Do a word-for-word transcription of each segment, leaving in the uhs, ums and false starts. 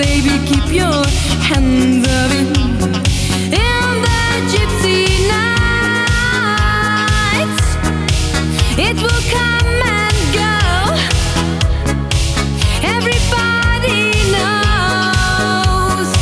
baby, keep your hands up in, in the gypsy night. It will come and go. Everybody knows.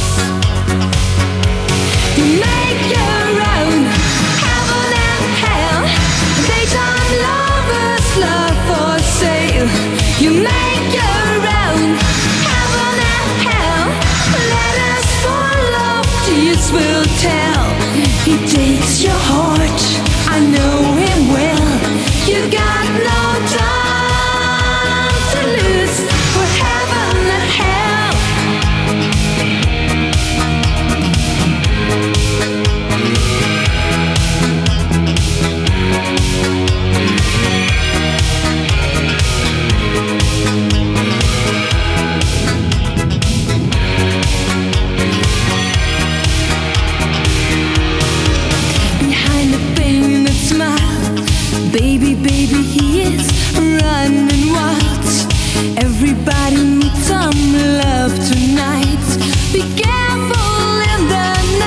You make your own heaven and hell. Daytime lovers, love for sale. You make your own heaven and hell. Let us follow, tears will tell. He takes your heart, I know him well. You got no time to lose for heaven and hell. Behind the painted smile, baby, baby, he is running wild. Everybody needs some love tonight. Be careful in the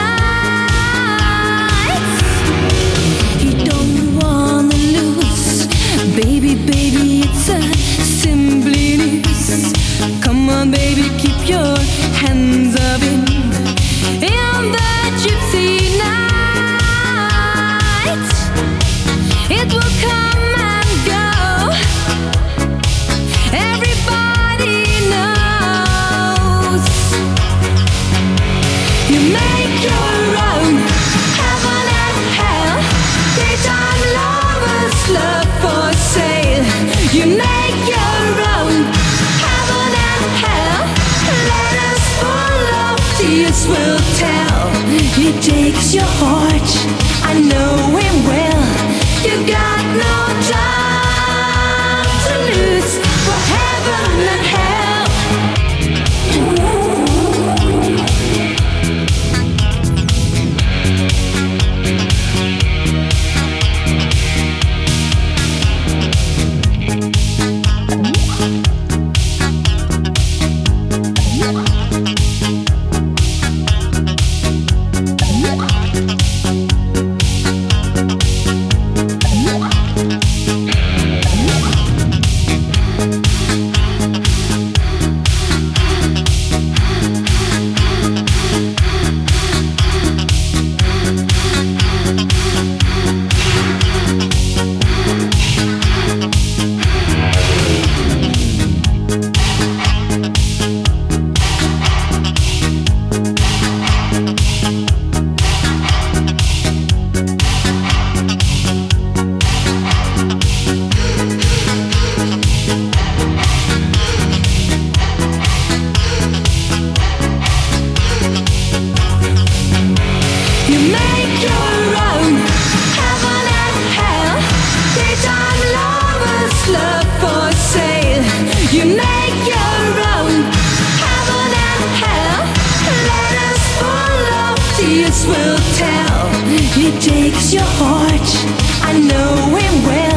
night. He don't wanna lose. Baby, baby, it's a simply news. Come on, baby, keep your hands up in, in the gypsy night. It will come and go. Everybody knows. You make your own heaven and hell. Daytime lovers, love for sale. You make your own heaven and hell. Let us follow, tears will tell. He takes your heart, I know him well. You got no time to lose for heaven and hell. You make your own heaven and hell. Daytime lovers, love for sale. You make your own heaven and hell. Let us follow, tears will tell. He takes your heart, I know him well.